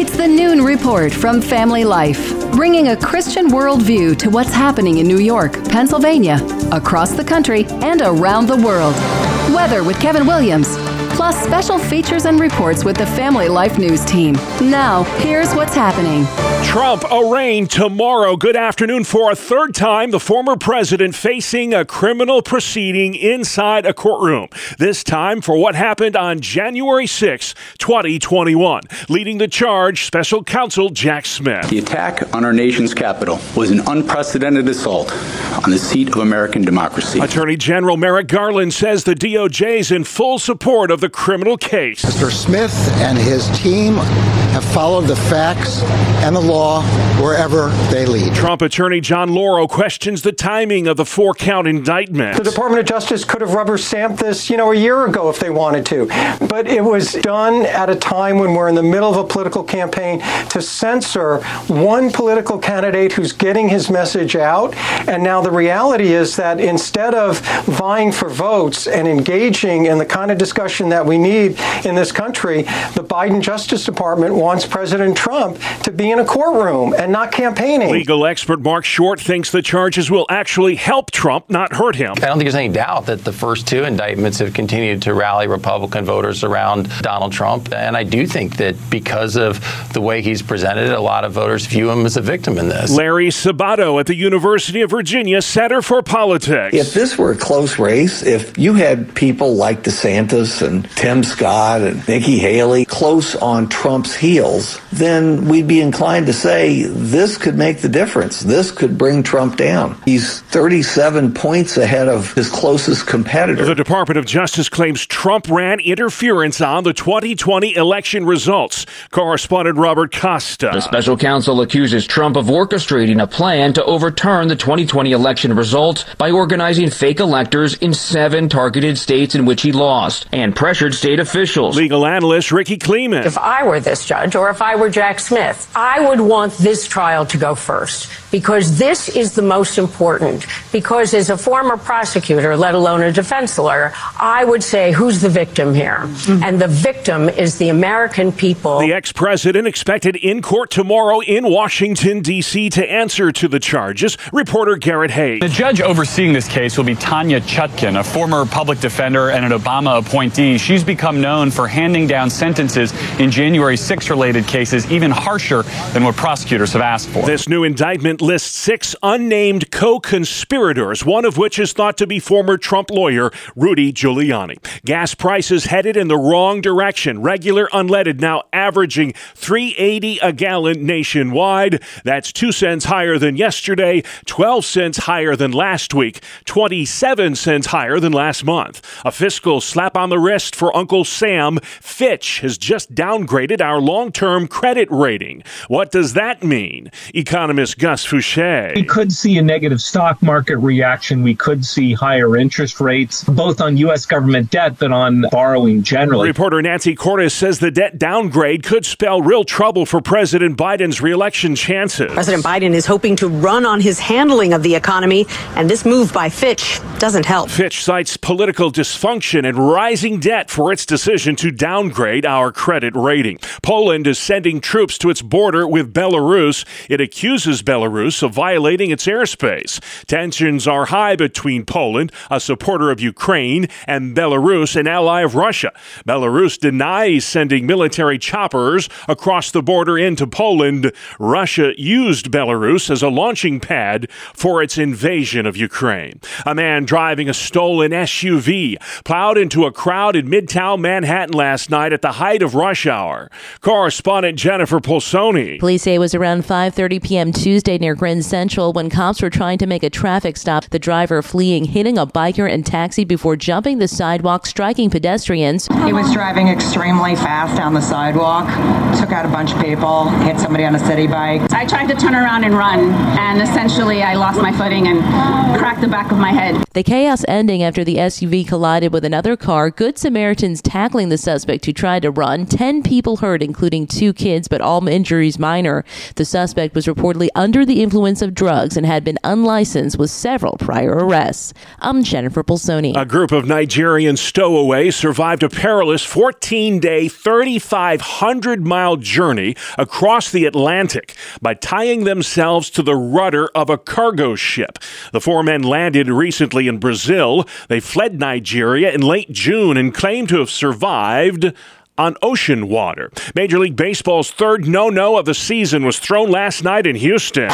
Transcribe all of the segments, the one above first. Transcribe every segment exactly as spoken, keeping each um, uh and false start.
It's the Noon Report from Family Life, bringing a Christian worldview to what's happening in New York, Pennsylvania, across the country, and around the world. Weather with Kevin Williams, plus special features and reports with the Family Life News team. Now, here's what's happening. Trump arraigned tomorrow. Good afternoon. For a third time, the former president facing a criminal proceeding inside a courtroom. This time for what happened on January sixth, twenty twenty-one. Leading the charge, special counsel Jack Smith. The attack on our nation's capital was an unprecedented assault on the seat of American democracy. Attorney General Merrick Garland says the D O J is in full support of the criminal case. Mister Smith and his team have followed the facts and the law wherever they lead. Trump attorney John Lauro questions the timing of the four-count indictment. The Department of Justice could have rubber stamped this, you know, a year ago if they wanted to. But it was done at a time when we're in the middle of a political campaign to censor one political candidate who's getting his message out. And now the reality is that instead of vying for votes and engaging in the kind of discussion that we need in this country, the Biden Justice Department wants President Trump to be in a courtroom and not campaigning. Legal expert Mark Short thinks the charges will actually help Trump, not hurt him. I don't think there's any doubt that the first two indictments have continued to rally Republican voters around Donald Trump. And I do think that because of the way he's presented, a lot of voters view him as a victim in this. Larry Sabato at the University of Virginia Center for Politics. If this were a close race, if you had people like DeSantis and Tim Scott and Nikki Haley close on Trump's heels, then we'd be inclined to say this could make the difference. This could bring Trump down. He's thirty-seven points ahead of his closest competitor. The Department of Justice claims Trump ran interference on the twenty twenty election results. Correspondent Robert Costa. The special counsel accuses Trump of orchestrating a plan to overturn the twenty twenty election results by organizing fake electors in seven targeted states in which he lost and pressured state officials. Legal analyst Ricky Kleeman. If I were this judge or if I were Jack Smith, I would want this trial to go first because this is the most important. Because as a former prosecutor, let alone a defense lawyer, I would say who's the victim here? Mm-hmm. And the victim is the American people. The ex-president expected in court tomorrow in Washington, D C to answer to the charges. Reporter Garrett Hayes. The judge overseeing this case will be Tanya Chutkan, a former public defender and an Obama appointee. She's become known for handing down sentences in January sixth related cases even harsher than what prosecutors have asked for. This new indictment lists six unnamed co-conspirators, one of which is thought to be former Trump lawyer Rudy Giuliani. Gas prices headed in the wrong direction. Regular unleaded now averaging three eighty a gallon nationwide. That's two cents higher than yesterday, twelve cents higher than last week, twenty-seven cents higher than last month. A fiscal slap on the wrist for Uncle Sam. Fitch has just downgraded our long-term credit rating. What does that mean? Economist Gus Fouché. We could see a negative stock market reaction. We could see higher interest rates, both on U S government debt, but on borrowing generally. Reporter Nancy Cordes says the debt downgrade could spell real trouble for President Biden's re-election chances. President Biden is hoping to run on his handling of the economy, and this move by Fitch doesn't help. Fitch cites political dysfunction and rising debt for its decision to downgrade our credit rating. Poland is sending troops to its border with Belarus. It accuses Belarus of violating its airspace. Tensions are high between Poland, a supporter of Ukraine, and Belarus, an ally of Russia. Belarus denies sending military choppers across the border into Poland. Russia used Belarus as a launching pad for its invasion of Ukraine. A man driving a stolen S U V plowed into a crowd in Midtown Manhattan last night at the height of rush hour. Correspondent Jennifer Polsoni. Police say it was around five thirty p.m. Tuesday near Grand Central when cops were trying to make a traffic stop. The driver fleeing, hitting a biker and taxi before jumping the sidewalk, striking pedestrians. He was driving extremely fast down the sidewalk, took out a bunch of people, hit somebody on a city bike. I tried to turn around and run, and essentially I lost my footing and cracked the back of my head. The chaos ending after the S U V collided with another car. Good Samaritans tackling the suspect who tried to run. Ten people hurt, including two kids, but all injuries minor. minor. The suspect was reportedly under the influence of drugs and had been unlicensed with several prior arrests. I'm Jennifer Bolsoni. A group of Nigerian stowaways survived a perilous fourteen-day, thirty-five hundred mile journey across the Atlantic by tying themselves to the rudder of a cargo ship. The four men landed recently in Brazil. They fled Nigeria in late June and claimed to have survived on ocean water. Major League Baseball's third no-no of the season was thrown last night in Houston.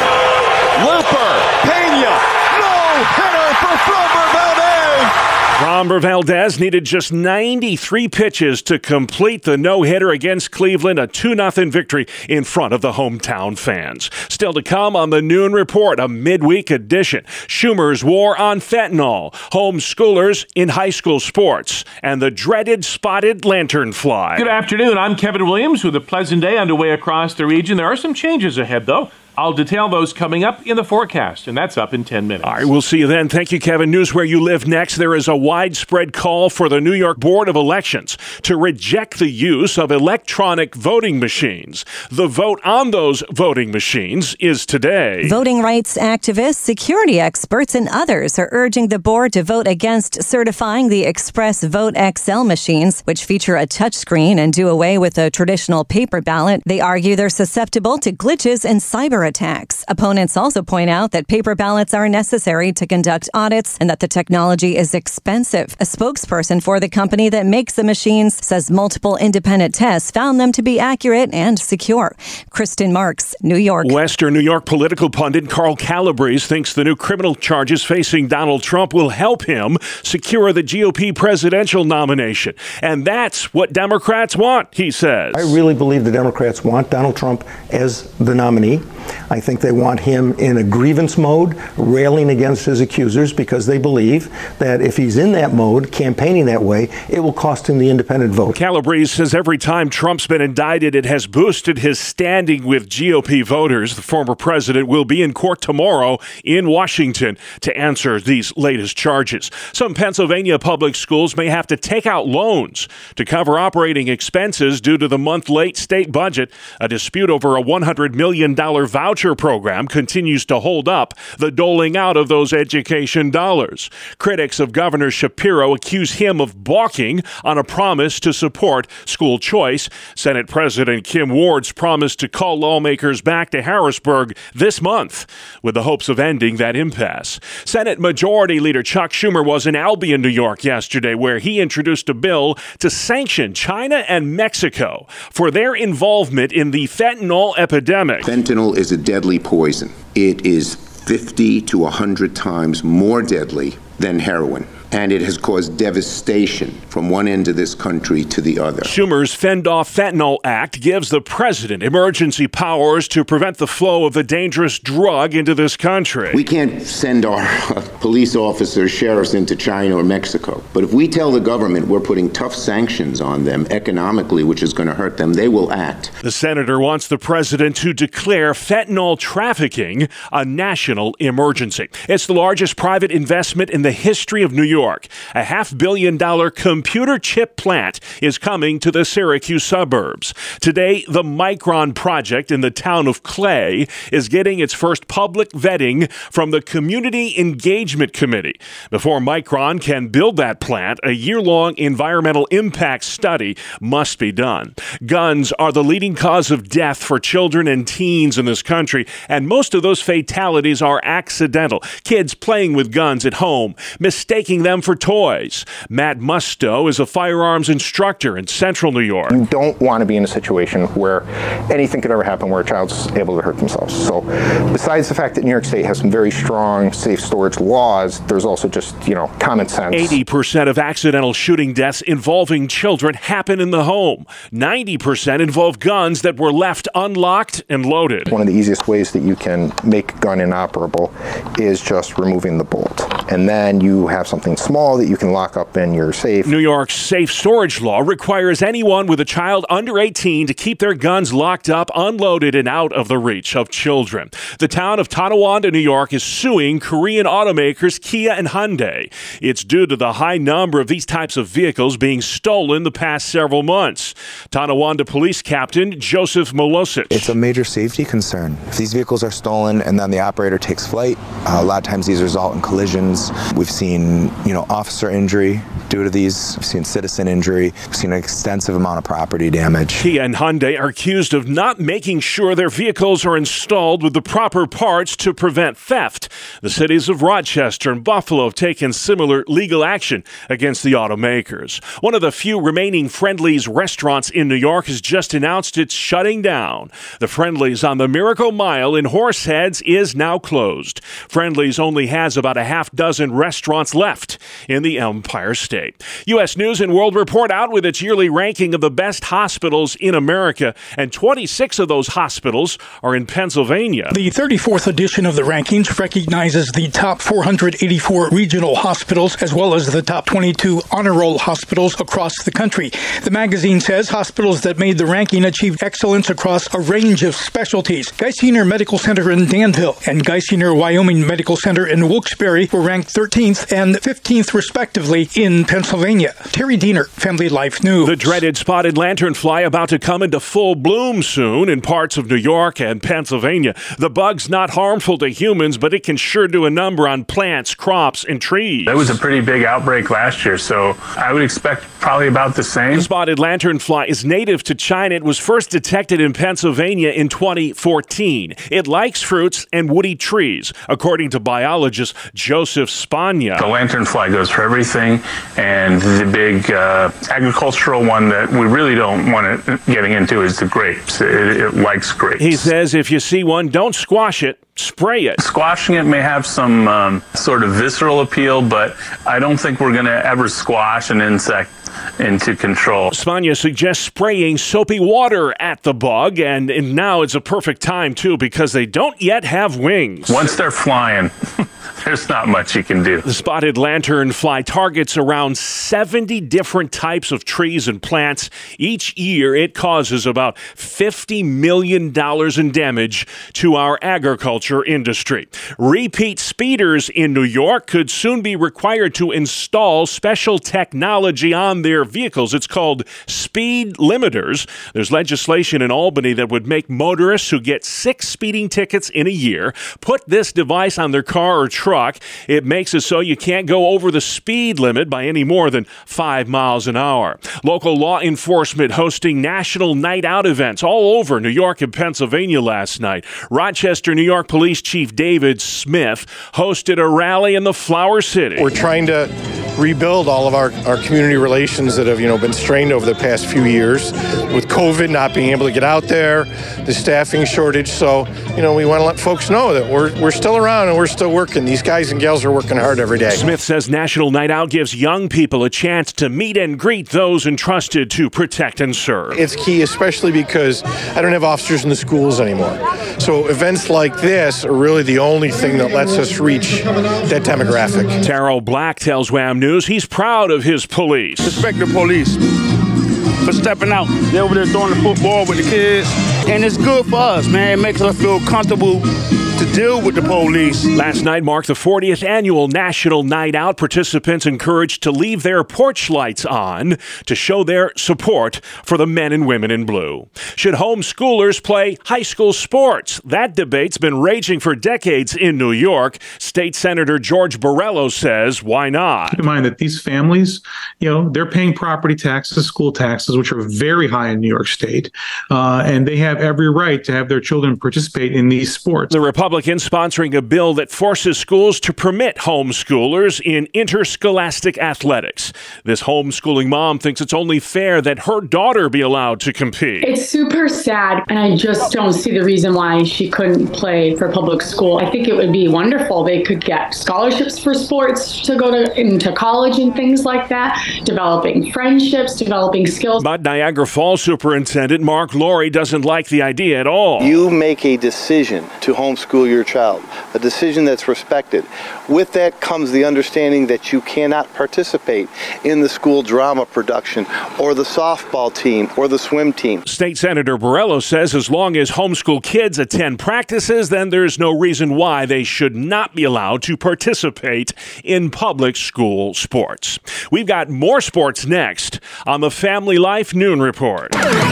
Looper, Pena, no-hitter for Framber Valdez. Framber Valdez needed just ninety-three pitches to complete the no-hitter against Cleveland, a two nothing victory in front of the hometown fans. Still to come on the Noon Report, a midweek edition. Schumer's war on fentanyl, homeschoolers in high school sports, and the dreaded spotted lanternfly. Good afternoon. I'm Kevin Williams with a pleasant day underway across the region. There are some changes ahead, though. I'll detail those coming up in the forecast, and that's up in ten minutes. All right, we'll see you then. Thank you, Kevin. News Where You Live next. There is a widespread call for the New York Board of Elections to reject the use of electronic voting machines. The vote on those voting machines is today. Voting rights activists, security experts, and others are urging the board to vote against certifying the Express Vote X L machines, which feature a touchscreen and do away with a traditional paper ballot. They argue they're susceptible to glitches and cyber attacks. Opponents also point out that paper ballots are necessary to conduct audits and that the technology is expensive. A spokesperson for the company that makes the machines says multiple independent tests found them to be accurate and secure. Kristen Marks, New York. Western New York political pundit Carl Calabrese thinks the new criminal charges facing Donald Trump will help him secure the G O P presidential nomination. And that's what Democrats want, he says. I really believe the Democrats want Donald Trump as the nominee. I think they want him in a grievance mode, railing against his accusers, because they believe that if he's in that mode, campaigning that way, it will cost him the independent vote. Calabrese says every time Trump's been indicted, it has boosted his standing with G O P voters. The former president will be in court tomorrow in Washington to answer these latest charges. Some Pennsylvania public schools may have to take out loans to cover operating expenses due to the month-late state budget. A dispute over a one hundred million dollars voucher program continues to hold up the doling out of those education dollars. Critics of Governor Shapiro accuse him of balking on a promise to support school choice. Senate President Kim Ward's promised to call lawmakers back to Harrisburg this month with the hopes of ending that impasse. Senate Majority Leader Chuck Schumer was in Albion, New York yesterday, where he introduced a bill to sanction China and Mexico for their involvement in the fentanyl epidemic. Fentanyl is a deadly poison. It is fifty to one hundred times more deadly than heroin. And it has caused devastation from one end of this country to the other. Schumer's Fend Off Fentanyl Act gives the president emergency powers to prevent the flow of the dangerous drug into this country. We can't send our uh, police officers, sheriffs into China or Mexico. But if we tell the government we're putting tough sanctions on them economically, which is going to hurt them, they will act. The senator wants the president to declare fentanyl trafficking a national emergency. It's the largest private investment in the history of New York. A half billion dollar computer chip plant is coming to the Syracuse suburbs. Today, the Micron project in the town of Clay is getting its first public vetting from the Community Engagement Committee. Before Micron can build that plant, a year-long environmental impact study must be done. Guns are the leading cause of death for children and teens in this country, and most of those fatalities are accidental. Kids playing with guns at home, mistaking them for toys. Matt Musto is a firearms instructor in Central New York. You don't want to be in a situation where anything could ever happen where a child's able to hurt themselves. So besides the fact that New York State has some very strong safe storage laws, there's also just, you know, common sense. eighty percent of accidental shooting deaths involving children happen in the home. ninety percent involve guns that were left unlocked and loaded. One of the easiest ways that you can make a gun inoperable is just removing the bolt. and then you have something small that you can lock up in your safe. New York's safe storage law requires anyone with a child under eighteen to keep their guns locked up, unloaded, and out of the reach of children. The town of Tonawanda, New York, is suing Korean automakers Kia and Hyundai. It's due to the high number of these types of vehicles being stolen the past several months. Tonawanda Police Captain Joseph Molosic. It's a major safety concern. If these vehicles are stolen and then the operator takes flight, uh, a lot of times these result in collisions. We've seen, you know, officer injury due to these. We've seen citizen injury. We've seen an extensive amount of property damage. Kia and Hyundai are accused of not making sure their vehicles are installed with the proper parts to prevent theft. The cities of Rochester and Buffalo have taken similar legal action against the automakers. One of the few remaining Friendly's restaurants in New York has just announced it's shutting down. The Friendly's on the Miracle Mile in Horseheads is now closed. Friendly's only has about a half dozen restaurants left in the Empire State. U S News and World Report out with its yearly ranking of the best hospitals in America, and twenty-six of those hospitals are in Pennsylvania. The thirty-fourth edition of the rankings recognizes the top four hundred eighty-four regional hospitals as well as the top twenty-two honor roll hospitals across the country. The magazine says hospitals that made the ranking achieved excellence across a range of specialties. Geisinger Medical Center in Danville and Geisinger Wyoming Medical Center in Wilkes-Barre were ranked thirteenth and fifteenth respectively in Pennsylvania. Terry Diener, Family Life News. The dreaded spotted lanternfly about to come into full bloom soon in parts of New York and Pennsylvania. The bug's not harmful to humans, but it can sure do a number on plants, crops, and trees. That was a pretty big outbreak last year, so I would expect probably about the same. The spotted lanternfly is native to China. It was first detected in Pennsylvania in twenty fourteen. It likes fruits and woody trees, according to biologist Joseph Spagna. The lanternfly goes for everything, and the big uh, agricultural one that we really don't want it getting into is the grapes. It, it likes grapes. He says if you see one, don't squash it. Spray it. Squashing it may have some um, sort of visceral appeal, but I don't think we're going to ever squash an insect into control. Spagna suggests spraying soapy water at the bug, and, and now it's a perfect time, too, because they don't yet have wings. Once they're flying, there's not much you can do. The spotted lanternfly targets around seventy different types of trees and plants. Each year, it causes about fifty million dollars in damage to our agriculture industry. Repeat speeders in New York could soon be required to install special technology on their vehicles. It's called speed limiters. There's legislation in Albany that would make motorists who get six speeding tickets in a year put this device on their car or truck. It makes it so you can't go over the speed limit by any more than five miles an hour. Local law enforcement hosting national night out events all over New York and Pennsylvania last night. Rochester, New York Police Chief David Smith hosted a rally in the Flower City. We're trying to rebuild all of our, our community relations that have, you know, been strained over the past few years with COVID, not being able to get out there, the staffing shortage. So, you know, we want to let folks know that we're we're still around and we're still working. These guys and gals are working hard every day. Smith says National Night Out gives young people a chance to meet and greet those entrusted to protect and serve. It's key, especially because I don't have officers in the schools anymore. So events like this are really the only thing that lets us reach that demographic. Terrell Black tells Wham News he's proud of his police. Respect the police for stepping out. They're over there throwing the football with the kids. And it's good for us, man. It makes us feel comfortable to deal with the police. Last night marked the fortieth annual National Night Out. Participants encouraged to leave their porch lights on to show their support for the men and women in blue. Should homeschoolers play high school sports? That debate's been raging for decades in New York. State Senator George Borrello says, why not? Keep in mind that these families, you know, they're paying property taxes, school taxes, which are very high in New York State, uh, and they have every right to have their children participate in these sports. The Republicans sponsoring a bill that forces schools to permit homeschoolers in interscholastic athletics. This homeschooling mom thinks it's only fair that her daughter be allowed to compete. It's super sad, and I just don't see the reason why she couldn't play for public school. I think it would be wonderful. They could get scholarships for sports to go to into college and things like that, developing friendships, developing skills. But Niagara Falls Superintendent Mark Laurie doesn't like the idea at all. You make a decision to homeschool your child, a decision that's respected. With that comes the understanding that you cannot participate in the school drama production or the softball team or the swim team. State Senator Borrello says as long as homeschool kids attend practices, then there's no reason why they should not be allowed to participate in public school sports. We've got more sports next on the Family Life Noon Report.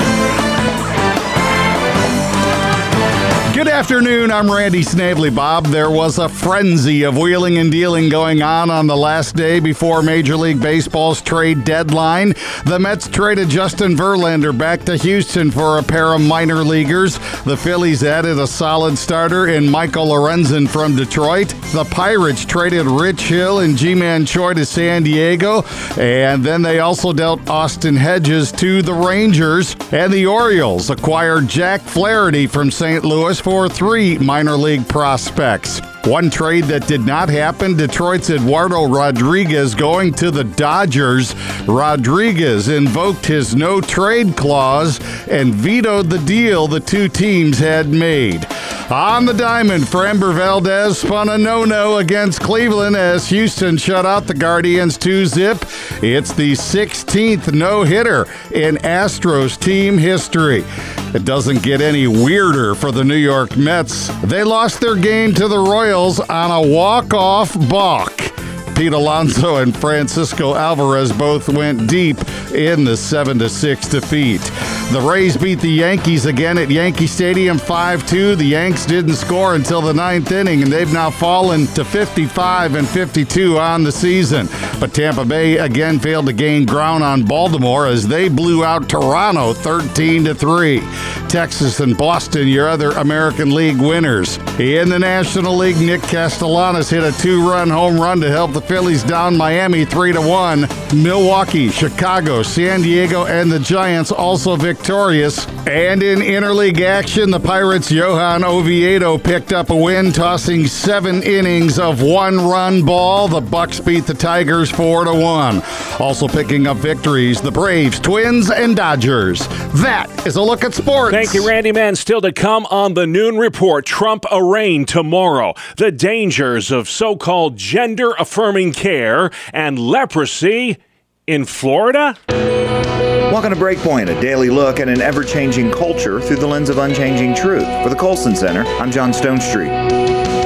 Good afternoon, I'm Randy Snavely. Bob, there was a frenzy of wheeling and dealing going on on the last day before Major League Baseball's trade deadline. The Mets traded Justin Verlander back to Houston for a pair of minor leaguers. The Phillies added a solid starter in Michael Lorenzen from Detroit. The Pirates traded Rich Hill and G-Man Choi to San Diego. And then they also dealt Austin Hedges to the Rangers. And the Orioles acquired Jack Flaherty from Saint Louis for three minor league prospects. One trade that did not happen, Detroit's Eduardo Rodriguez going to the Dodgers. Rodriguez invoked his no-trade clause and vetoed the deal the two teams had made. On the diamond, Framber Valdez spun a no-no against Cleveland as Houston shut out the Guardians two zip. It's the sixteenth no-hitter in Astros team history. It doesn't get any weirder for the New York Mets. They lost their game to the Royals on a walk-off balk. Pete Alonso and Francisco Alvarez both went deep in the seven to six defeat. The Rays beat the Yankees again at Yankee Stadium five two. The Yanks didn't score until the ninth inning, and they've now fallen to fifty-five and fifty-two on the season. But Tampa Bay again failed to gain ground on Baltimore as they blew out Toronto thirteen to three. Texas and Boston, your other American League winners. In the National League, Nick Castellanos hit a two-run home run to help the Phillies down Miami three to one. Milwaukee, Chicago, San Diego, and the Giants also victorious. And in interleague action, the Pirates' Johan Oviedo picked up a win, tossing seven innings of one-run ball. The Bucks beat the Tigers four to one. Also picking up victories, the Braves, Twins, and Dodgers. That is a look at sports. Thank you, Randy Mann. Still to come on the Noon Report, Trump arraigned tomorrow. The dangers of so-called gender-affirming care and leprosy in Florida. Welcome to Breakpoint, a daily look at an ever-changing culture through the lens of unchanging truth. For the Colson Center, I'm John Stonestreet.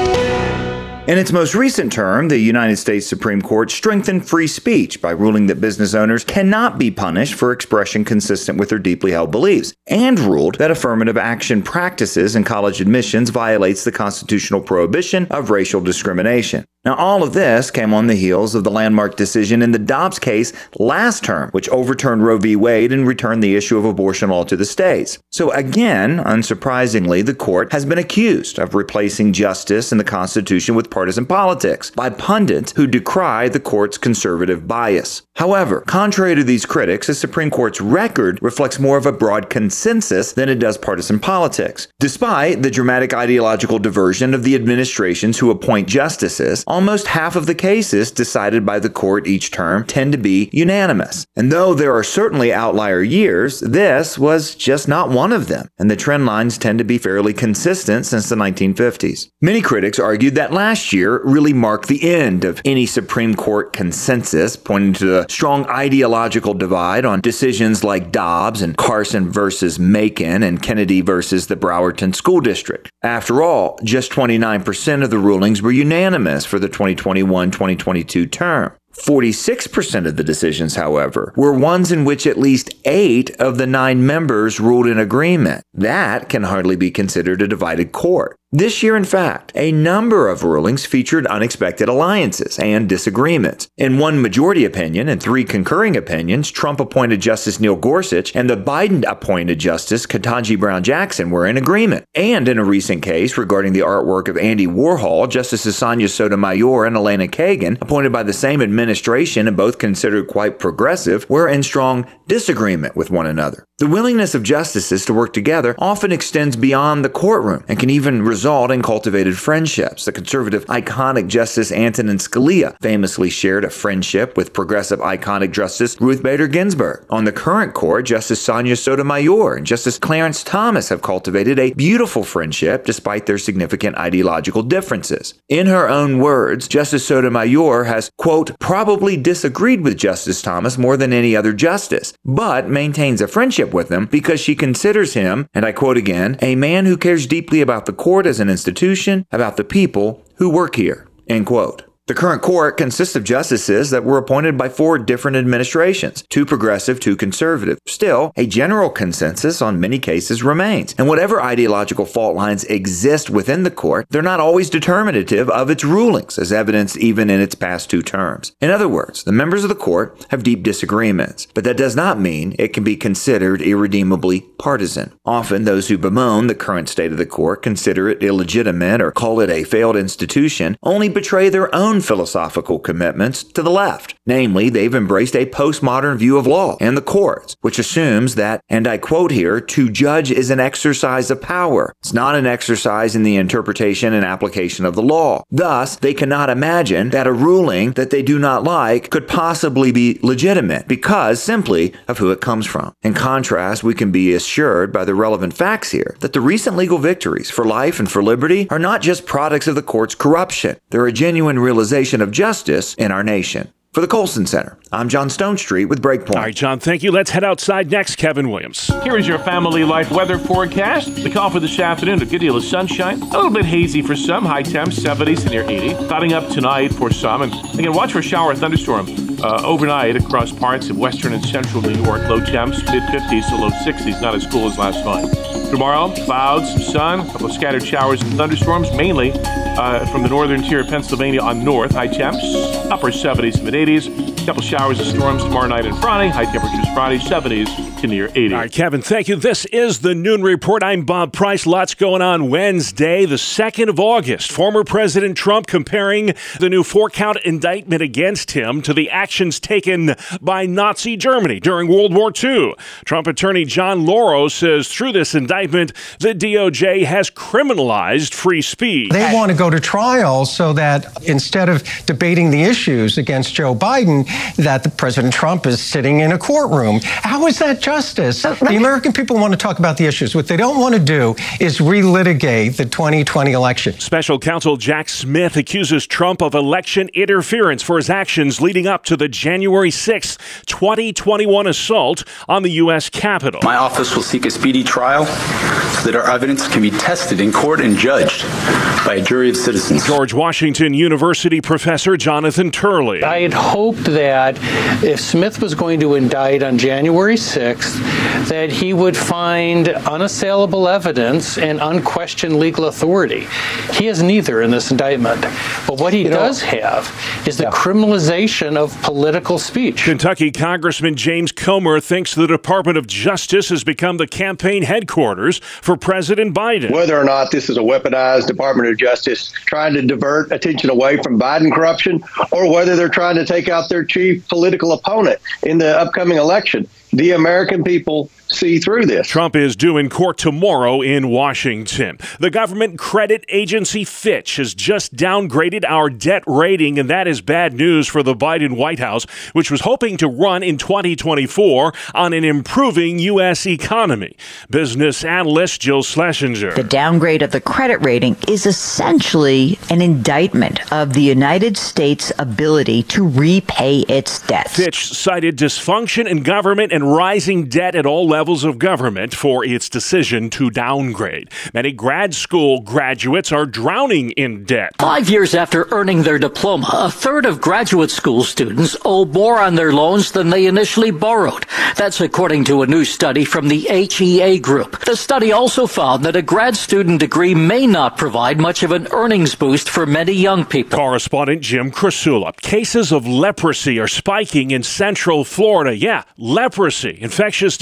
In its most recent term, the United States Supreme Court strengthened free speech by ruling that business owners cannot be punished for expression consistent with their deeply held beliefs, and ruled that affirmative action practices in college admissions violates the constitutional prohibition of racial discrimination. Now, all of this came on the heels of the landmark decision in the Dobbs case last term, which overturned Roe v. Wade and returned the issue of abortion law to the states. So again, unsurprisingly, the court has been accused of replacing justice and the Constitution with partisan politics by pundits who decry the court's conservative bias. However, contrary to these critics, the Supreme Court's record reflects more of a broad consensus than it does partisan politics. Despite the dramatic ideological diversion of the administrations who appoint justices, almost half of the cases decided by the court each term tend to be unanimous. And though there are certainly outlier years, this was just not one of them, and the trend lines tend to be fairly consistent since the nineteen fifties. Many critics argued that last year really marked the end of any Supreme Court consensus, pointing to the strong ideological divide on decisions like Dobbs and Carson versus Macon and Kennedy versus the Browerton School District. After all, just twenty-nine percent of the rulings were unanimous for the twenty twenty-one twenty twenty-two term. forty-six percent of the decisions, however, were ones in which at least eight of the nine members ruled in agreement. That can hardly be considered a divided court. This year, in fact, a number of rulings featured unexpected alliances and disagreements. In one majority opinion and three concurring opinions, Trump-appointed Justice Neil Gorsuch and the Biden-appointed Justice Ketanji Brown Jackson were in agreement. And in a recent case regarding the artwork of Andy Warhol, Justices Sonia Sotomayor and Elena Kagan, appointed by the same administration and both considered quite progressive, were in strong disagreement with one another. The willingness of justices to work together often extends beyond the courtroom and can even result result in cultivated friendships. The conservative iconic Justice Antonin Scalia famously shared a friendship with progressive iconic Justice Ruth Bader Ginsburg. On the current court, Justice Sonia Sotomayor and Justice Clarence Thomas have cultivated a beautiful friendship despite their significant ideological differences. In her own words, Justice Sotomayor has, quote, probably disagreed with Justice Thomas more than any other justice, but maintains a friendship with him because she considers him, and I quote again, a man who cares deeply about the court as an institution, about the people who work here, end quote. The current court consists of justices that were appointed by four different administrations, two progressive, two conservative. Still, a general consensus on many cases remains, and whatever ideological fault lines exist within the court, they're not always determinative of its rulings, as evidenced even in its past two terms. In other words, the members of the court have deep disagreements, but that does not mean it can be considered irredeemably partisan. Often, those who bemoan the current state of the court, consider it illegitimate, or call it a failed institution, only betray their own philosophical commitments to the left. Namely, they've embraced a postmodern view of law and the courts, which assumes that, and I quote here, to judge is an exercise of power. It's not an exercise in the interpretation and application of the law. Thus, they cannot imagine that a ruling that they do not like could possibly be legitimate because simply of who it comes from. In contrast, we can be assured by the relevant facts here that the recent legal victories for life and for liberty are not just products of the court's corruption. They're a genuine realization of justice in our nation. For the Colson Center, I'm John Stonestreet with Breakpoint. All right, John, thank you. Let's head outside next. Kevin Williams. Here is your family life weather forecast. The call for this afternoon, a good deal of sunshine. A little bit hazy for some. High temps, seventies to near eighty. Clouding up tonight for some. And again, watch for a shower or thunderstorm uh, overnight across parts of western and central New York. Low temps, mid-fifties to low sixties. Not as cool as last night. Tomorrow, clouds, some sun, a couple of scattered showers and thunderstorms, mainly uh, from the northern tier of Pennsylvania on north. High temps, upper seventies to mid-eighties. A couple showers and storms tomorrow night and Friday. High temperatures Friday, seventies to near eighty. All right, Kevin, thank you. This is the Noon Report. I'm Bob Price. Lots going on Wednesday, the second of August. Former President Trump comparing the new four-count indictment against him to the actions taken by Nazi Germany during World War Two. Trump attorney John Lauro says through this indictment, the D O J has criminalized free speech. They want to go to trial so that instead of debating the issues against Joe Biden, that the President Trump is sitting in a courtroom. How is that justice? The American people want to talk about the issues. What they don't want to do is relitigate the twenty twenty election. Special counsel Jack Smith accuses Trump of election interference for his actions leading up to the January sixth, twenty twenty-one assault on the U S Capitol. My office will seek a speedy trial so that our evidence can be tested in court and judged by a jury of citizens. George Washington University professor Jonathan Turley. I had hoped that if Smith was going to indict on January sixth, that he would find unassailable evidence and unquestioned legal authority. He has neither in this indictment. But what he you does know, have is the yeah. criminalization of political speech. Kentucky Congressman James Comer thinks the Department of Justice has become the campaign headquarters for President Biden. Whether or not this is a weaponized Department of Justice trying to divert attention away from Biden corruption, or whether they're trying to take out their chief political opponent in the upcoming election, the American people see through this. Trump is due in court tomorrow in Washington. The government credit agency Fitch has just downgraded our debt rating, and that is bad news for the Biden White House, which was hoping to run in twenty twenty-four on an improving U S economy. Business analyst Jill Schlesinger. The downgrade of the credit rating is essentially an indictment of the United States' ability to repay its debts. Fitch cited dysfunction in government and rising debt at all levels of government for its decision to downgrade. Many grad school graduates are drowning in debt. Five years after earning their diploma, a third of graduate school students owe more on their loans than they initially borrowed. That's according to a new study from the H E A Group. The study also found that a grad student degree may not provide much of an earnings boost for many young people. Correspondent Jim Krasula. Cases of leprosy are spiking in Central Florida. Yeah, leprosy. Infectious disease experts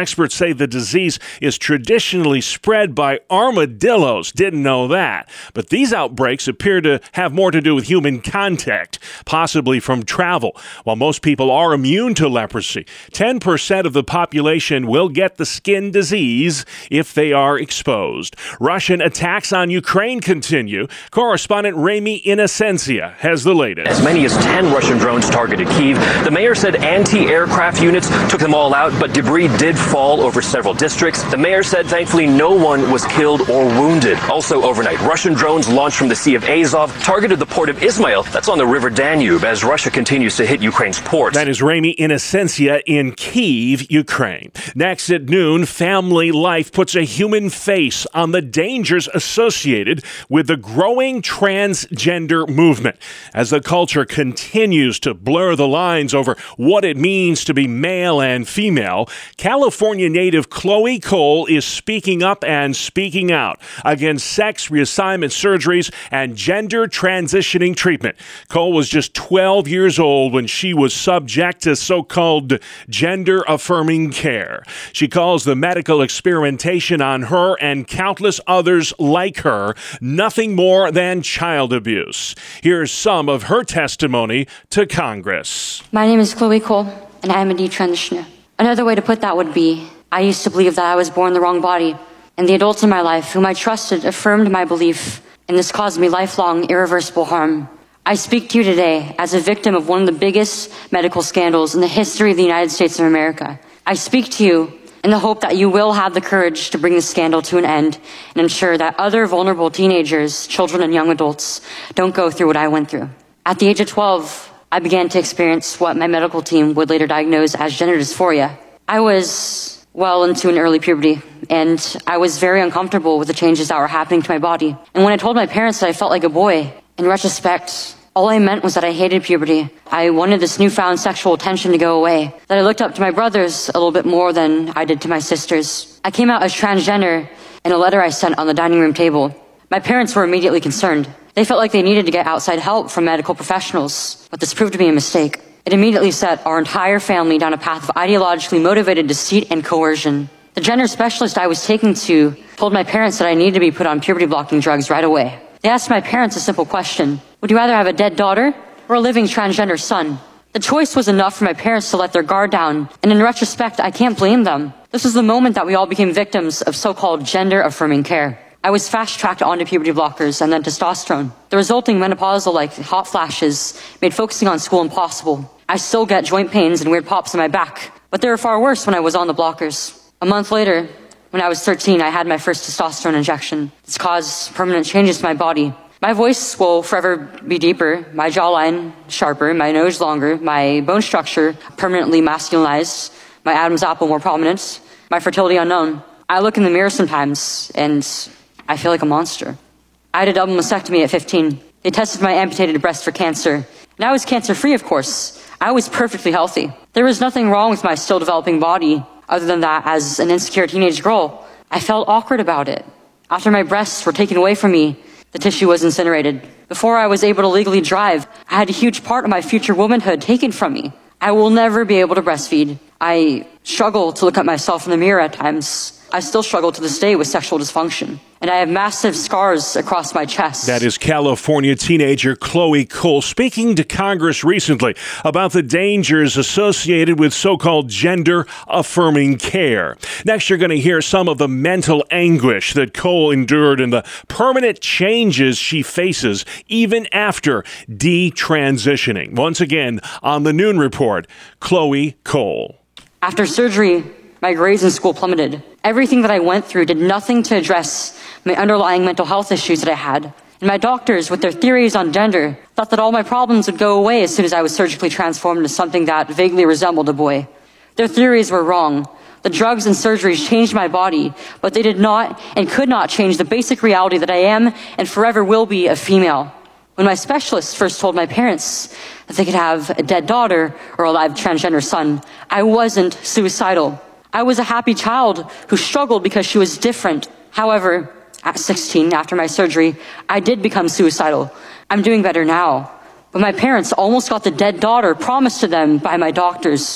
experts say the disease is traditionally spread by armadillos. Didn't know that. But these outbreaks appear to have more to do with human contact, possibly from travel. While most people are immune to leprosy, ten percent of the population will get the skin disease if they are exposed. Russian attacks on Ukraine continue. Correspondent Remy Inocencia has the latest. As many as ten Russian drones targeted Kyiv. The mayor said anti-aircraft units took them all out, but debris did fall over several districts. The mayor said thankfully no one was killed or wounded. Also overnight, Russian drones launched from the Sea of Azov targeted the port of Ismail. That's on the river Danube as Russia continues to hit Ukraine's ports. That is Remy Inocencia in Kyiv, Ukraine. Next at noon, Family Life puts a human face on the dangers associated with the growing transgender movement. As the culture continues to blur the lines over what it means to be male and female, California native Chloe Cole is speaking up and speaking out against sex reassignment surgeries and gender transitioning treatment. Cole was just twelve years old when she was subject to so-called gender-affirming care. She calls the medical experimentation on her and countless others like her nothing more than child abuse. Here's some of her testimony to Congress. My name is Chloe Cole, and I am a detransitioner. Another way to put that would be, I used to believe that I was born in the wrong body, and the adults in my life whom I trusted affirmed my belief, and this caused me lifelong, irreversible harm. I speak to you today as a victim of one of the biggest medical scandals in the history of the United States of America. I speak to you in the hope that you will have the courage to bring the scandal to an end and ensure that other vulnerable teenagers, children, and young adults don't go through what I went through. At the age of twelve, I began to experience what my medical team would later diagnose as gender dysphoria. I was well into an early puberty, and I was very uncomfortable with the changes that were happening to my body. And when I told my parents that I felt like a boy, in retrospect, all I meant was that I hated puberty. I wanted this newfound sexual attention to go away, that I looked up to my brothers a little bit more than I did to my sisters. I came out as transgender in a letter I sent on the dining room table. My parents were immediately concerned. They felt like they needed to get outside help from medical professionals, but this proved to be a mistake. It immediately set our entire family down a path of ideologically motivated deceit and coercion. The gender specialist I was taken to told my parents that I needed to be put on puberty-blocking drugs right away. They asked my parents a simple question: would you rather have a dead daughter or a living transgender son? The choice was enough for my parents to let their guard down, and in retrospect, I can't blame them. This was the moment that we all became victims of so-called gender-affirming care. I was fast-tracked onto puberty blockers and then testosterone. The resulting menopausal-like hot flashes made focusing on school impossible. I still get joint pains and weird pops in my back, but they were far worse when I was on the blockers. A month later, when I was thirteen, I had my first testosterone injection. This caused permanent changes to my body. My voice will forever be deeper, my jawline sharper, my nose longer, my bone structure permanently masculinized, my Adam's apple more prominent, my fertility unknown. I look in the mirror sometimes and I feel like a monster. I had a double mastectomy at fifteen. They tested my amputated breast for cancer. And I was cancer-free, of course. I was perfectly healthy. There was nothing wrong with my still developing body. Other than that, as an insecure teenage girl, I felt awkward about it. After my breasts were taken away from me, the tissue was incinerated. Before I was able to legally drive, I had a huge part of my future womanhood taken from me. I will never be able to breastfeed. I struggle to look at myself in the mirror at times. I still struggle to this day with sexual dysfunction. And I have massive scars across my chest. That is California teenager Chloe Cole speaking to Congress recently about the dangers associated with so-called gender-affirming care. Next, you're going to hear some of the mental anguish that Cole endured and the permanent changes she faces even after detransitioning. Once again, on the Noon Report, Chloe Cole. After surgery, my grades in school plummeted. Everything that I went through did nothing to address my underlying mental health issues that I had. And my doctors, with their theories on gender, thought that all my problems would go away as soon as I was surgically transformed into something that vaguely resembled a boy. Their theories were wrong. The drugs and surgeries changed my body, but they did not and could not change the basic reality that I am and forever will be a female. When my specialist first told my parents that they could have a dead daughter or a live transgender son, I wasn't suicidal. I was a happy child who struggled because she was different. However, at sixteen, after my surgery, I did become suicidal. I'm doing better now. But my parents almost got the dead daughter promised to them by my doctors.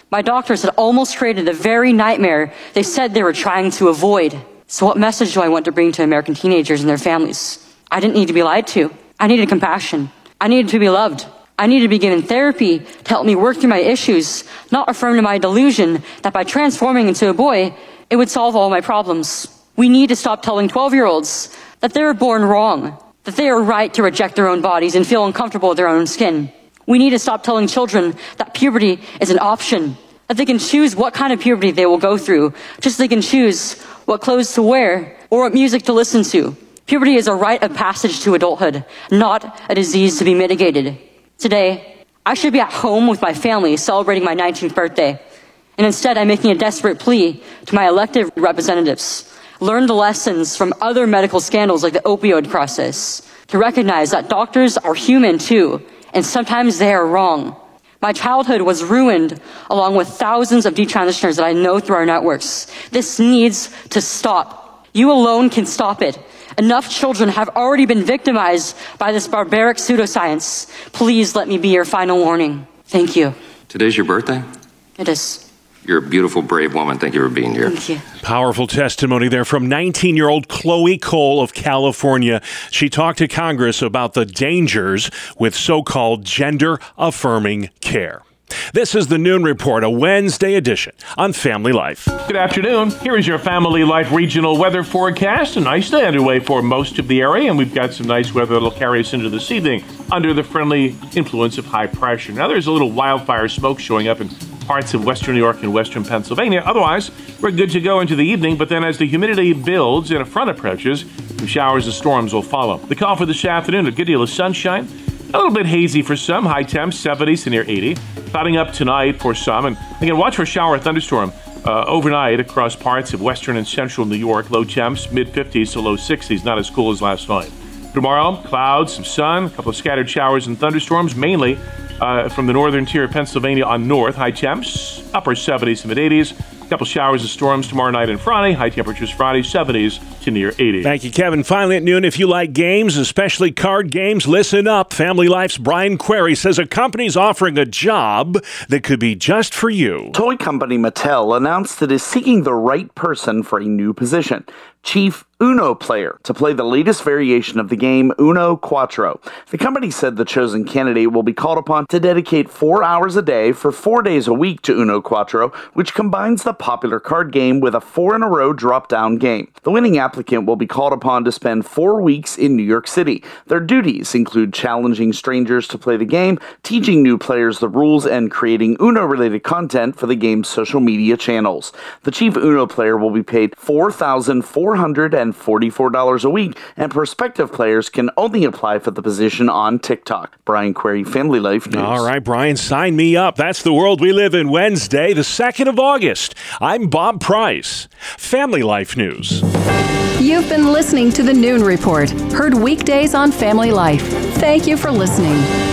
My doctors had almost created the very nightmare they said they were trying to avoid. So what message do I want to bring to American teenagers and their families? I didn't need to be lied to. I needed compassion. I needed to be loved. I needed to be given therapy to help me work through my issues, not affirm to my delusion that by transforming into a boy, it would solve all my problems. We need to stop telling twelve-year-olds that they were born wrong, that they are right to reject their own bodies and feel uncomfortable with their own skin. We need to stop telling children that puberty is an option, that they can choose what kind of puberty they will go through, just so they can choose what clothes to wear or what music to listen to. Puberty is a rite of passage to adulthood, not a disease to be mitigated. Today, I should be at home with my family celebrating my nineteenth birthday. And instead, I'm making a desperate plea to my elected representatives. Learn the lessons from other medical scandals like the opioid crisis, to recognize that doctors are human too, and sometimes they are wrong. My childhood was ruined along with thousands of detransitioners that I know through our networks. This needs to stop. You alone can stop it. Enough children have already been victimized by this barbaric pseudoscience. Please let me be your final warning. Thank you. Today's your birthday? It is. You're a beautiful, brave woman. Thank you for being here. Thank you. Powerful testimony there from nineteen-year-old Chloe Cole of California. She talked to Congress about the dangers with so-called gender-affirming care. This is the Noon Report, a Wednesday edition on Family Life. Good afternoon. Here is your Family Life regional weather forecast. A nice day underway for most of the area, and we've got some nice weather that'll carry us into this evening under the friendly influence of high pressure. Now, there's a little wildfire smoke showing up in parts of western New York and western Pennsylvania. Otherwise, we're good to go into the evening, but then as the humidity builds and a front approaches, some showers and storms will follow. The call for this afternoon, a good deal of sunshine. A little bit hazy for some, high temps, seventies to near eighty. Clouding up tonight for some, and again, watch for a shower or thunderstorm uh, overnight across parts of western and central New York. Low temps, mid fifties to low sixties, not as cool as last night. Tomorrow, clouds, some sun, a couple of scattered showers and thunderstorms, mainly uh, from the northern tier of Pennsylvania on north. High temps, upper seventies to mid eighties. A couple showers and storms tomorrow night and Friday. High temperatures Friday, seventies to near eighty. Thank you, Kevin. Finally at noon, if you like games, especially card games, listen up. Family Life's Brian Query says a company's offering a job that could be just for you. Toy company Mattel announced it is seeking the right person for a new position. Chief Uno player to play the latest variation of the game Uno Quattro. The company said the chosen candidate will be called upon to dedicate four hours a day for four days a week to Uno Quattro, which combines the popular card game with a four-in-a-row drop-down game. The winning applicant will be called upon to spend four weeks in New York City. Their duties include challenging strangers to play the game, teaching new players the rules, and creating Uno-related content for the game's social media channels. The Chief Uno player will be paid four thousand four hundred forty-four dollars a week, and prospective players can only apply for the position on TikTok. Brian Query, Family Life News. All right, Brian, sign me up. That's the world we live in. Wednesday, the second of August. I'm Bob Price. Family Life News. You've been listening to the Noon Report, heard weekdays on Family Life. Thank you for listening.